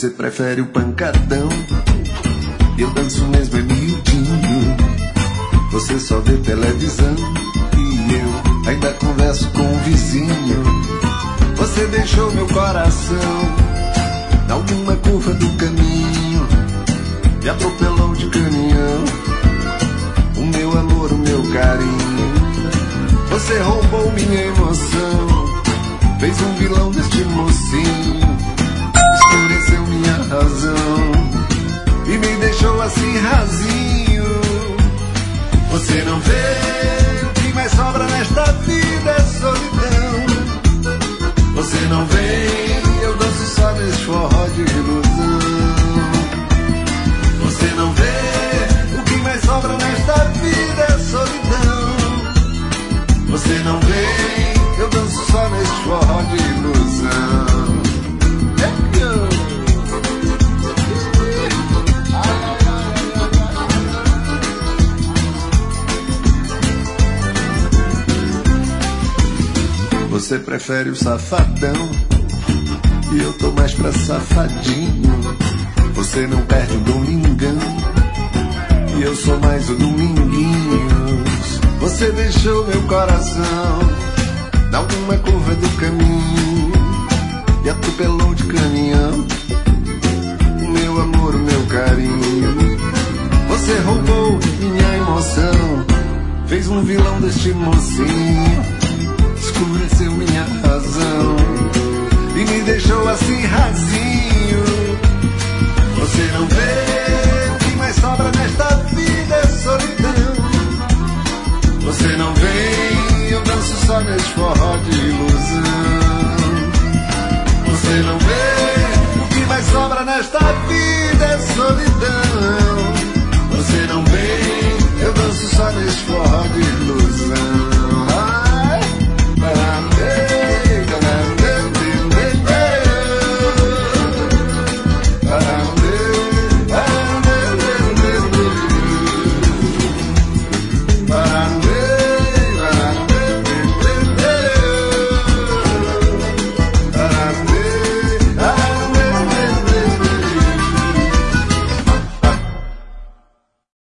Você prefere o pancadão, eu danço mesmo é miudinho. Você só vê televisão e eu ainda converso com o vizinho. Você deixou meu coração em alguma curva do caminho e atropelou de caminhão o meu amor, o meu carinho. Você roubou minha emoção, fez um vilão deste mocinho, escureceu minha razão e me deixou assim rasinho. Você não vê, o que mais sobra nesta vida é solidão. Você não vem, eu danço só nesse forró de ilusão. Você não vê, o que mais sobra nesta vida é solidão. Você não vem, eu danço só nesse forró de ilusão. Você prefere o safadão e eu tô mais pra safadinho. Você não perde o domingão e eu sou mais o dominguinhos. Você deixou meu coração em alguma curva do caminho e atropelou de caminhão o meu amor, o meu carinho. Você roubou minha emoção, fez um vilão deste mocinho, escureceu minha razão e me deixou assim rasinho. Você não vê,